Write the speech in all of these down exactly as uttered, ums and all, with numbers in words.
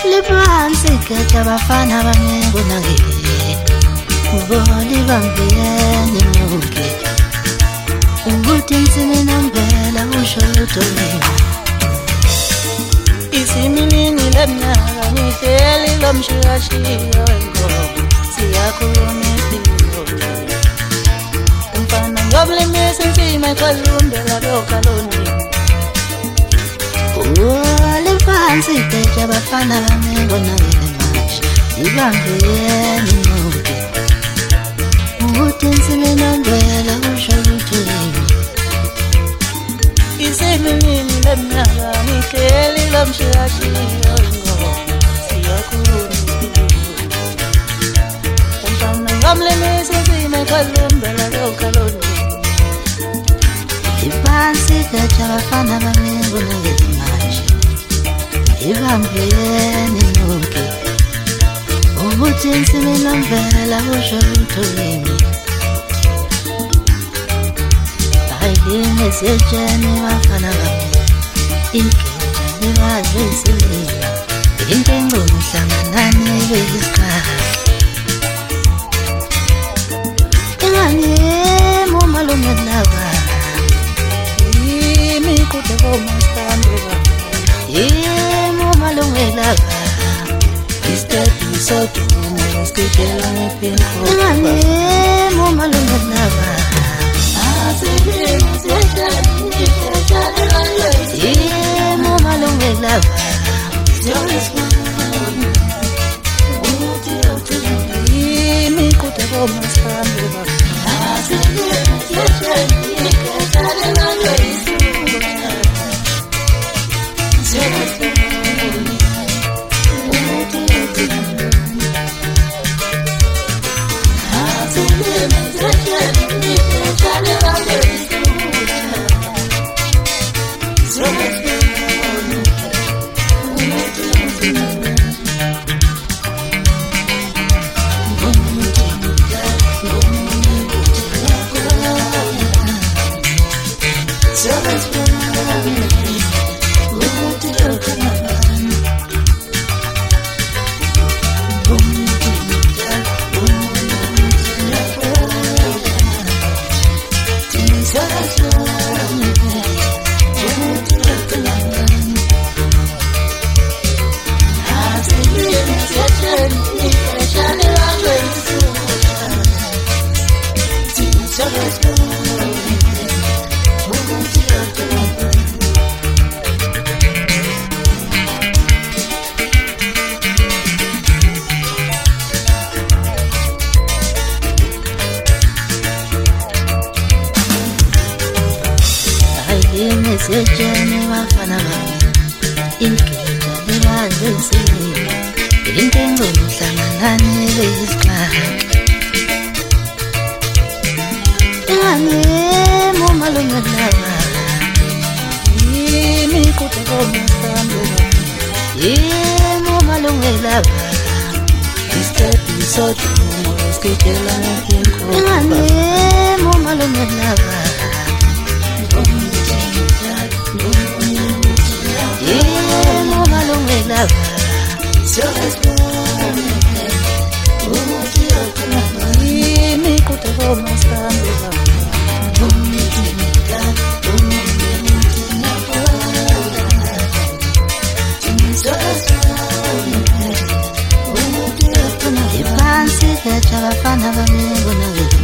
Lipansi khetha abafana abangekonakele ubona ibambiyene nonke ukuthi insimi nombela usho utoleni isimilini lemnyaka ngihleli lomshiyashiya wenkomo siyakhuluma impilo umfana ngoblimisa insima eqalumbela lokhaloni Lipansi khetha abafana abangekonakele manje ibambiyene nonke ukuthi insimi nombela usho utoleni isimilini lemnyaka ngihleli lomshiyashiya wenkomo siyakhuluma impilo umfana ngoblimisa insima eqalumbela lokhaloni Lipansi khetha abafana abangekonakele manje ibambiyene nonke ukuthi insimi nombela usho utoleni ayime sejene bafana bami ikhetha libazwesilima into engcono hlanganani beyisikhathi engani mumalungelaba imikude komasandeba Malungelaba Istati sotumo skitela ngepinko Ngane mo malungelaba Asebe msetani nifetani lanyoisi Ye mo malungelaba Joris mwana Umuti otuni Imi kuteko maskambeba Asebe msetani nifetani lanyoisi Joris mwana Sejene bafana bami ikhetha libazwesilima into engcono hlanganani beyisikhathi engani mumalungelaba imikude komasandeba ye mumalungelaba Istati sotumo skitela ngepinko engani mumalungelaba Lipansi khetha abafana abangekonakele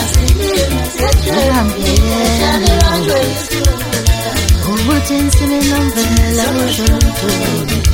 ibambiyene nonke ukuthi insimi nombela usho utoleni